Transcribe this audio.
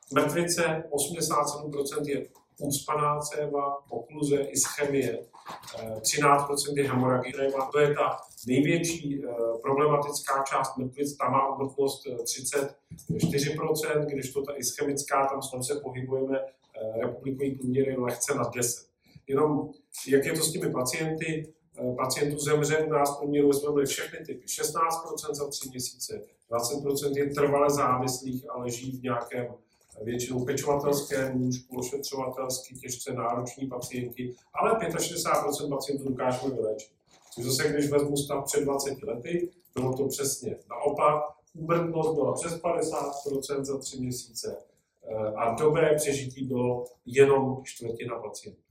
Mrtvice 87% je ucpaná céva, okluze, ischemie, 13% je hemoragie. To je ta největší problematická část mrtvic, tam má úmrtnost 34%, když to ta ischemická, tam se pohybujeme, republikový průměr je lehce nad 10. Jenom jak je to s těmi pacienty, pacientů zemře u nás průměru, jsme všechny typy, 16% za 3 měsíce, 20% je trvale závislých a leží v nějakém většinou pečovatelském lůžku, ošetřovatelský, těžce nároční pacienti, ale 65% pacientů dokážeme vyléčit. Což zase, když vezmu stav před 20 lety, bylo to přesně naopak. Úmrtnost byla přes 50% za 3 měsíce a dobré přežití bylo jenom čtvrtina pacientů.